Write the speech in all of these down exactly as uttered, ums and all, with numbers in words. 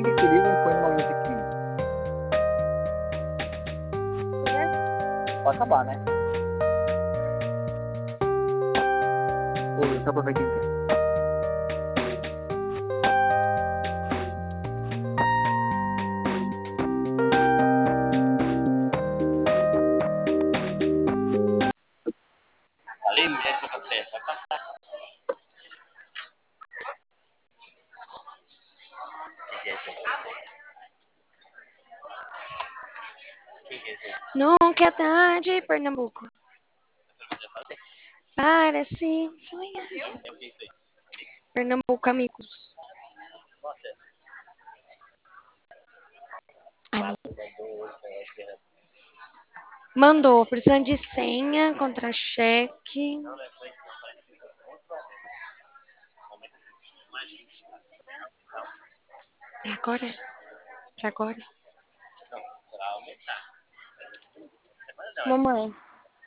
que se liga e põe numa musiquinha. Pode acabar, né? Ô, só pra ver quem quer. Falei mulher que eu passei, vai passar. Nunca é tarde, Pernambuco. Para se sonhar. Pernambuco, amigos. Ai, mandou, precisando de senha, contra-cheque. É agora? Pra agora? Mamãe.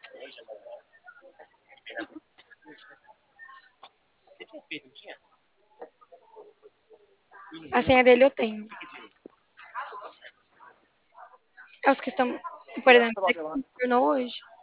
A senha dele eu tenho. É os que estão, por exemplo, você que se tornou hoje.